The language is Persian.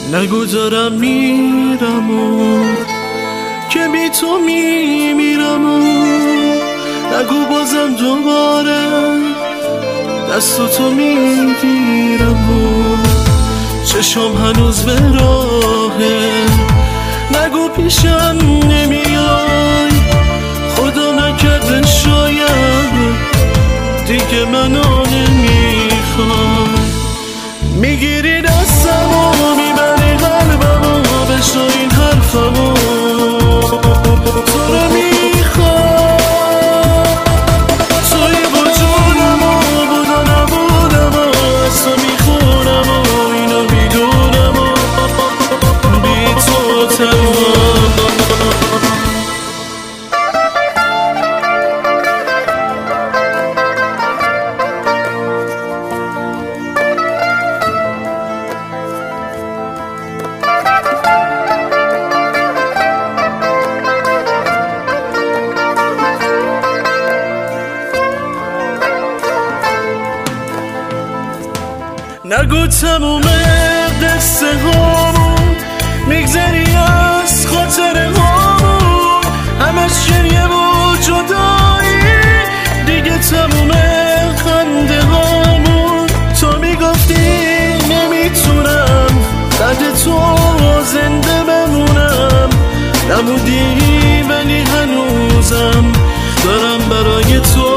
نگو دارم میرم و که بی تو میمیرم و نگو بازم دوباره دست تو میگیرم و چشم هنوز به راهه نگو پیشم نمیای خدا نکرده شاید دیگه منو نمیخوای میگیری دستمو میبری قلبمو بشنو این حرفمو تو رو میخوام توی وجودمو بود و نبودمو از تو میخونمو اینو میدونمو بی تو تنها نگو تموم قصه هامون میگذری از خاطر هامون همش گریه و جدایی دیگه تموم خنده هامون تو میگفتی نمیتونم بعد تو زنده بمونم نمودی ولی هنوزم دارم برای تو